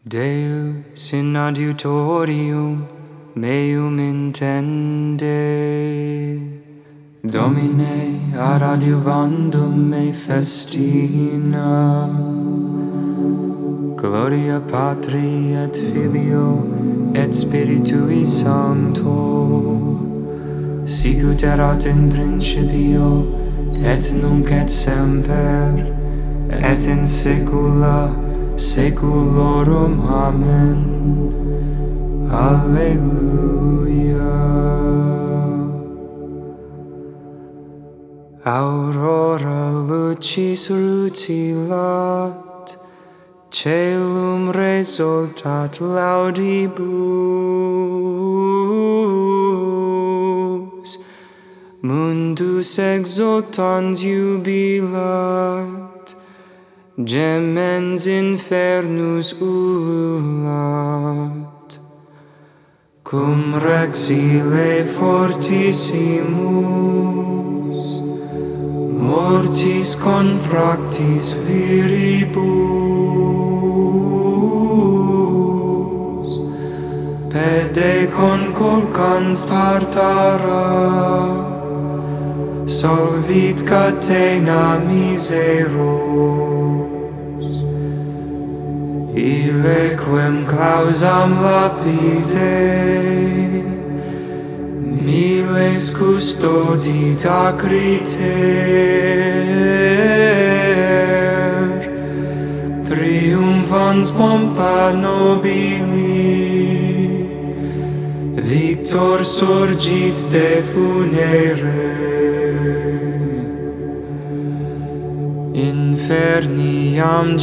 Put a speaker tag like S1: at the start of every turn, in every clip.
S1: Deus in adiutorium meum intende, Domine ad adiuvandum me festina. Gloria Patri et Filio et Spiritui Sancto, sicut erat in principio et nunc et semper et in saecula saeculorum. Amen. Alleluia. Aurora lucis rutilat, caelum resultat laudibus, mundus exultans jubilat, gemens infernus ululat. Cum rex ille fortissimus, mortis confractis viribus, pede conculcans tartara, solvit catena miseros. Ille quem clausam lapide, miles custodit acriter, triumphans pompa nobili, victor surgit de funere. Inferniam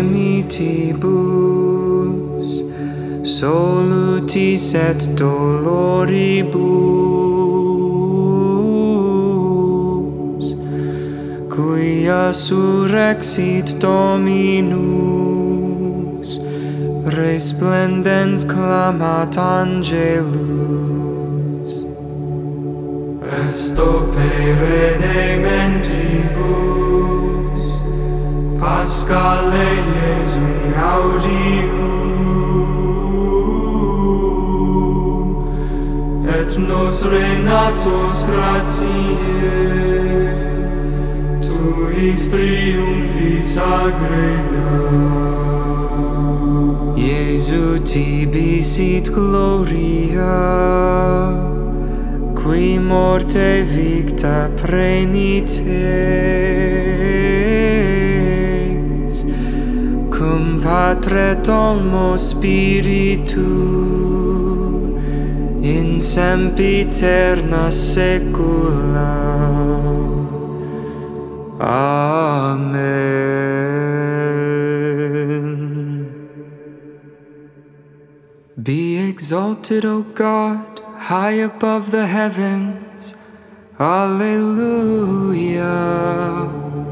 S1: gemitibus, solutis et doloribus, quia surrexit Dominus, resplendens clamat angelus. Resto perenne mentibus, Pascale Jesum gaudium, et nos renatos gratiae, tuis triumphis aggrega. Iesu tibi sit gloria, qui morte victa prenites, cum Patre Domo Spiritu, in sempiterna saecula. Amen. Be exalted, O God, high above the heavens. Alleluia.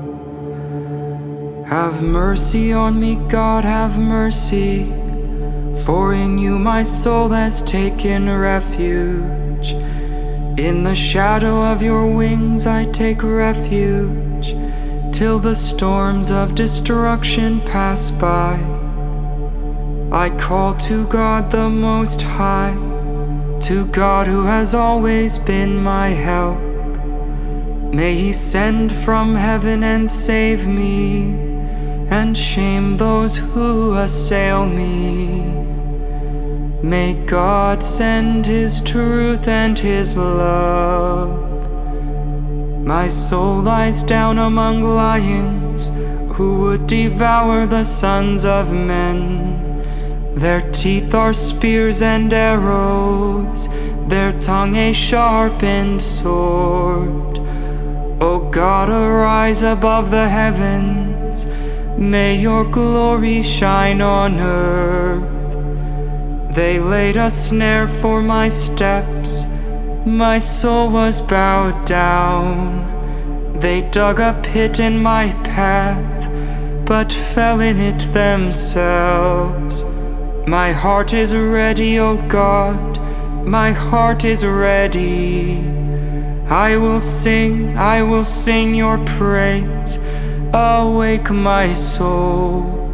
S1: Have mercy on me, God, have mercy, for in you my soul has taken refuge. In the shadow of your wings I take refuge, till the storms of destruction pass by. I call to God the Most High, to God who has always been my help. May He send from heaven and save me, and shame those who assail me. May God send His truth and His love. My soul lies down among lions, who would devour the sons of men. Their teeth are spears and arrows, their tongue a sharpened sword. O God, arise above the heavens, may your glory shine on earth. They laid a snare for my steps, my soul was bowed down. They dug a pit in my path, but fell in it themselves. My heart is ready, O God, my heart is ready. I will sing your praise. Awake my soul,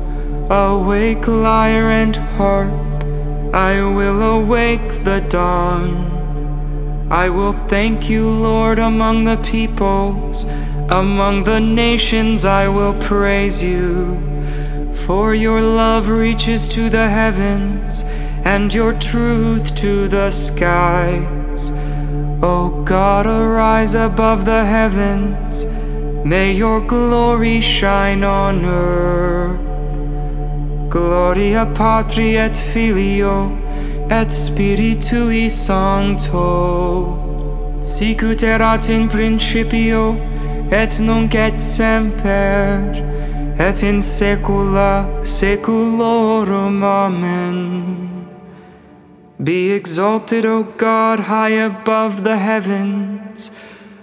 S1: Awake, lyre and harp, I will awake the dawn. I will thank you, Lord, among the peoples. Among the nations I will praise you. For your love reaches to the heavens, and your truth to the skies. O God, arise above the heavens. May your glory shine on earth. Gloria Patri et Filio et Spiritui Sancto, sicut erat in principio et nunc et semper et in saecula saeculorum. Amen. Be exalted, O God, high above the heavens.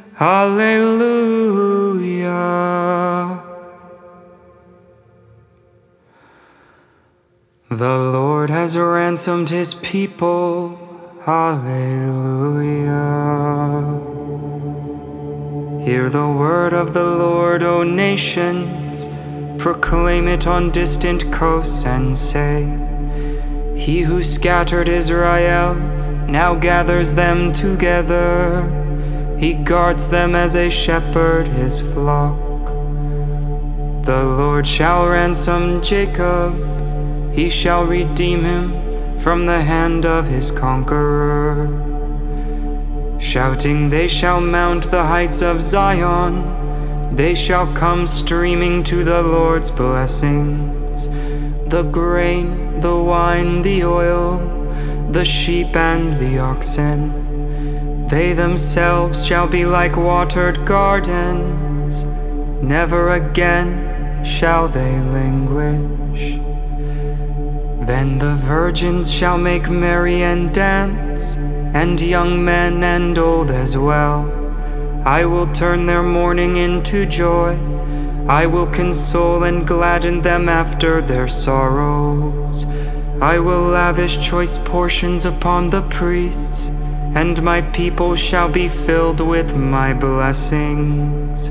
S1: Hallelujah. The Lord has ransomed his people. Hallelujah. Hear the word of the Lord, O nations. Proclaim it on distant coasts and say, He who scattered Israel now gathers them together. He guards them as a shepherd his flock. The Lord shall ransom Jacob. He shall redeem him from the hand of his conqueror. Shouting, they shall mount the heights of Zion. They shall come streaming to the Lord's blessings. The grain, the wine, the oil, the sheep and the oxen. They themselves shall be like watered gardens. Never again shall they languish. Then the virgins shall make merry and dance, and young men and old as well. I will turn their mourning into joy. I will console and gladden them after their sorrows. I will lavish choice portions upon the priests, and my people shall be filled with my blessings,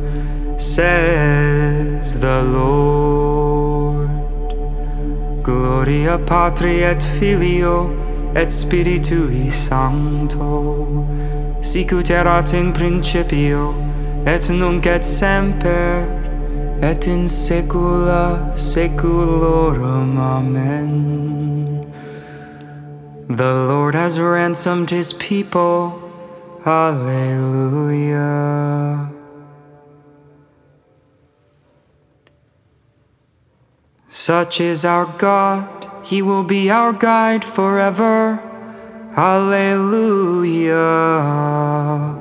S1: says the Lord. Gloria Patri et Filio et Spiritui Sancto, sicut erat in principio et nunc et semper et in saecula saeculorum. Amen. The Lord has ransomed his people. Hallelujah. Such is our God, he will be our guide forever. Hallelujah.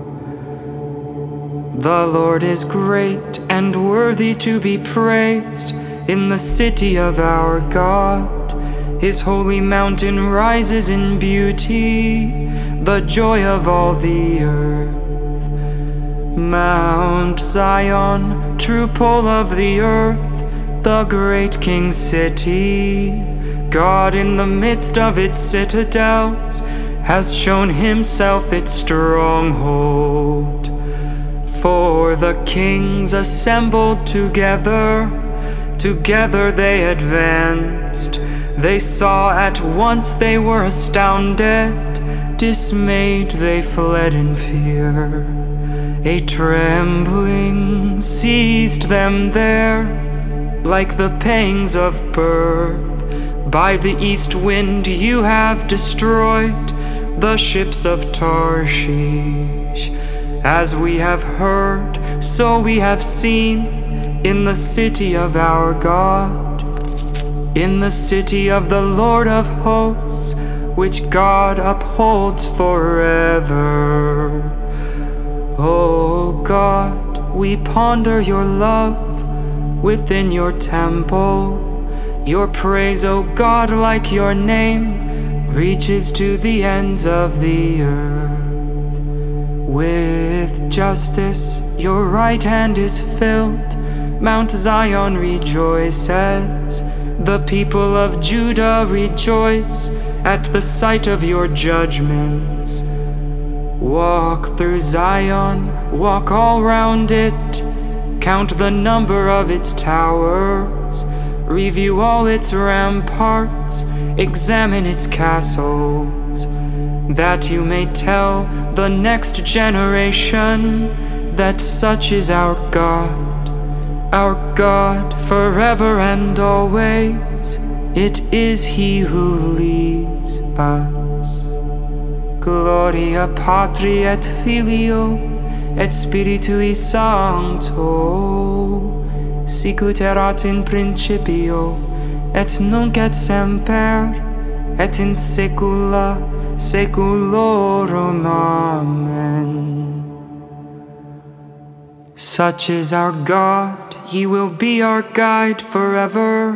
S1: The Lord is great and worthy to be praised in the city of our God. His holy mountain rises in beauty, the joy of all the earth. Mount Zion, true pole of the earth, the great King city, God in the midst of its citadels, has shown himself its stronghold. For the kings assembled together, together they advanced. They saw at once, they were astounded, dismayed they fled in fear. A trembling seized them there, like the pangs of birth. By the east wind you have destroyed the ships of Tarshish. As we have heard, so we have seen in the city of our God, in the city of the Lord of hosts, which God upholds forever. O God, we ponder your love within your temple. Your praise, O God, like your name, reaches to the ends of the earth. With justice, your right hand is filled. Mount Zion rejoices. The people of Judah rejoice at the sight of your judgments. Walk through Zion, walk all round it. Count the number of its towers. Review all its ramparts, examine its castles, that you may tell the next generation that such is our God forever and always. It is He who leads us. Gloria Patri et Filio et Spiritui Sancto, sicut erat in principio, et nunc et semper, et in saecula saeculorum. Amen. Such is our God, He will be our guide forever.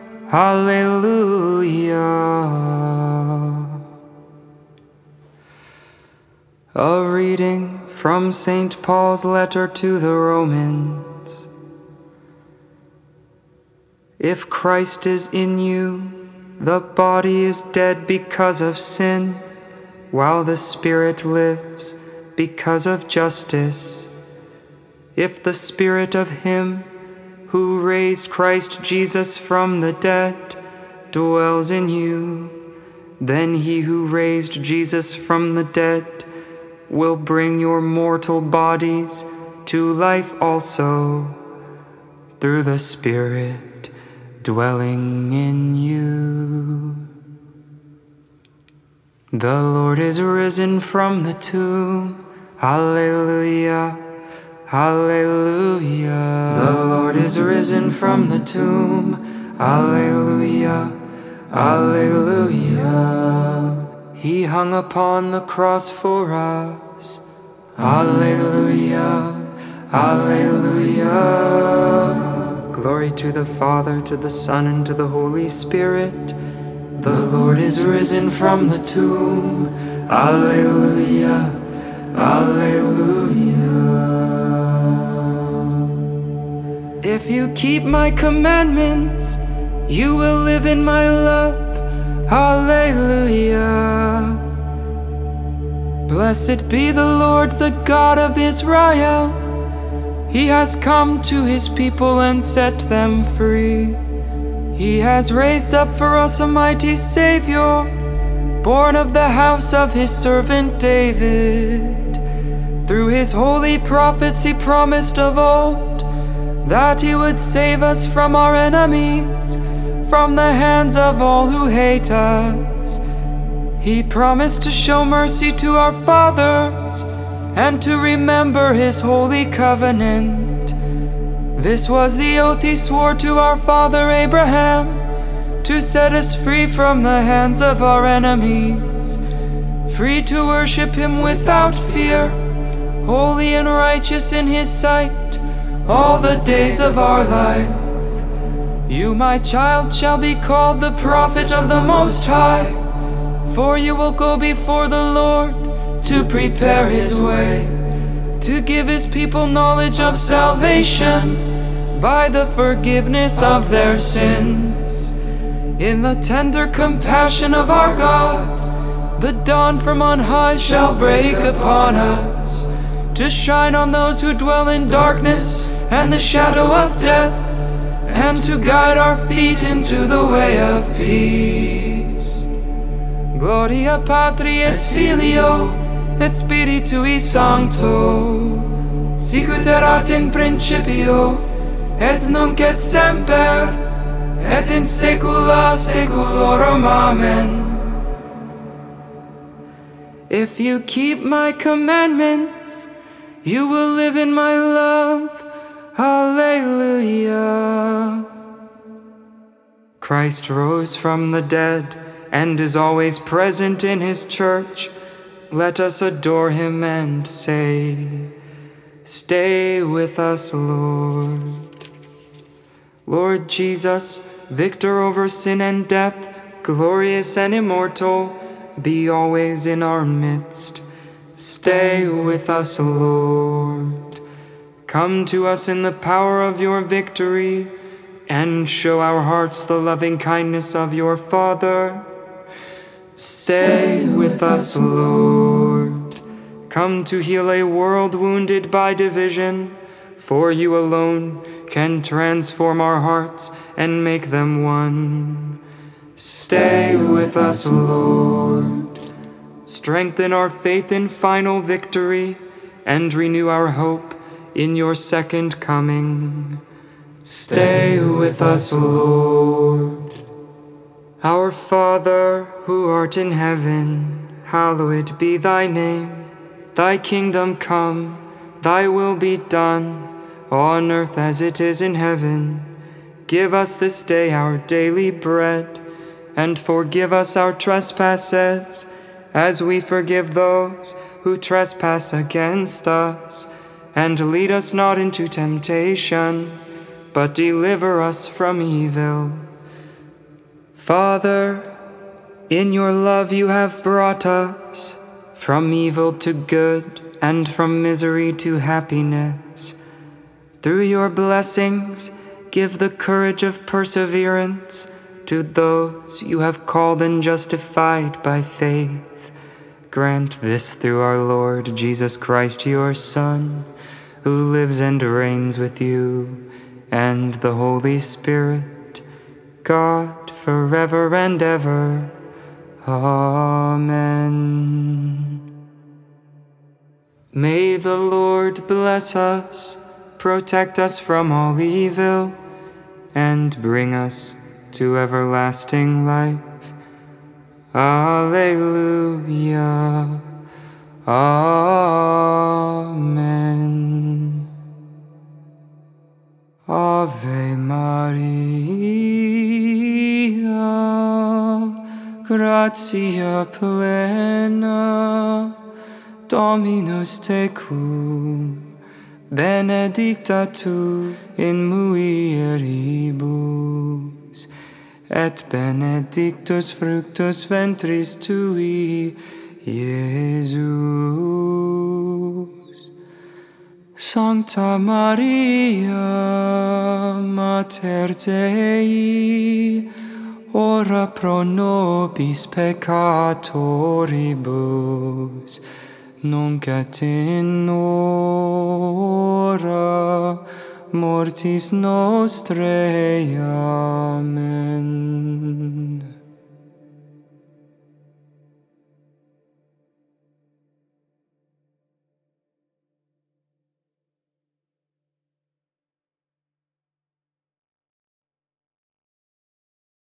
S1: Hallelujah. A reading from St. Paul's letter to the Romans. If Christ is in you, the body is dead because of sin, while the Spirit lives because of justice. If the Spirit of Him who raised Christ Jesus from the dead dwells in you, then He who raised Jesus from the dead will bring your mortal bodies to life also, through the Spirit dwelling in you. The Lord is risen from the tomb. Hallelujah. Hallelujah. The Lord is risen from the tomb. Alleluia, Alleluia. He hung upon the cross for us. Alleluia, Alleluia. Glory to the Father, to the Son, and to the Holy Spirit. The Lord is risen from the tomb. Alleluia, Alleluia. If you keep my commandments, you will live in my love. Hallelujah. Blessed be the Lord, the God of Israel. He has come to His people and set them free. He has raised up for us a mighty Savior, born of the house of His servant David. Through His holy prophets He promised of old that He would save us from our enemies, from the hands of all who hate us. He promised to show mercy to our fathers and to remember His holy covenant. This was the oath He swore to our father Abraham, to set us free from the hands of our enemies, free to worship Him without fear, holy and righteous in His sight, all the days of our life. You, my child, shall be called the prophet of the Most High, for you will go before the Lord to prepare His way, to give His people knowledge of salvation by the forgiveness of their sins. In the tender compassion of our God, the dawn from on high shall break upon us, to shine on those who dwell in darkness and the shadow of death, and to guide our feet into the way of peace. Gloria Patri et Filio et Spiritui Sancto, sicut erat in principio, et nunc et semper, et in saecula saeculorum. Amen. If you keep my commandments, you will live in my love. Hallelujah. Christ rose from the dead and is always present in His church. Let us adore Him and say, stay with us, Lord. Lord Jesus, victor over sin and death, glorious and immortal, be always in our midst. Stay with us, Lord. Come to us in the power of your victory, and show our hearts the loving kindness of your Father. Stay with us, Lord. Come to heal a world wounded by division, for you alone can transform our hearts and make them one. Stay with us, Lord. Strengthen our faith in final victory and renew our hope in your second coming. Stay with us, Lord. Our Father, who art in heaven, hallowed be thy name. Thy kingdom come, thy will be done, on earth as it is in heaven. Give us this day our daily bread, and forgive us our trespasses, as we forgive those who trespass against us. And lead us not into temptation, but deliver us from evil. Father, in your love you have brought us from evil to good and from misery to happiness. Through your blessings, give the courage of perseverance to those you have called and justified by faith. Grant this through our Lord Jesus Christ, your Son, who lives and reigns with you and the Holy Spirit, God, forever and ever. Amen. May the Lord bless us, protect us from all evil, and bring us to everlasting life. Alleluia. Amen. Ave Maria, gratia plena, Dominus tecum, benedicta tu in mulieribus, et benedictus fructus ventris tui, Iesus. Sancta Maria, Mater Dei, ora pro nobis peccatoribus, nunc et in hora mortis nostrae. Amen.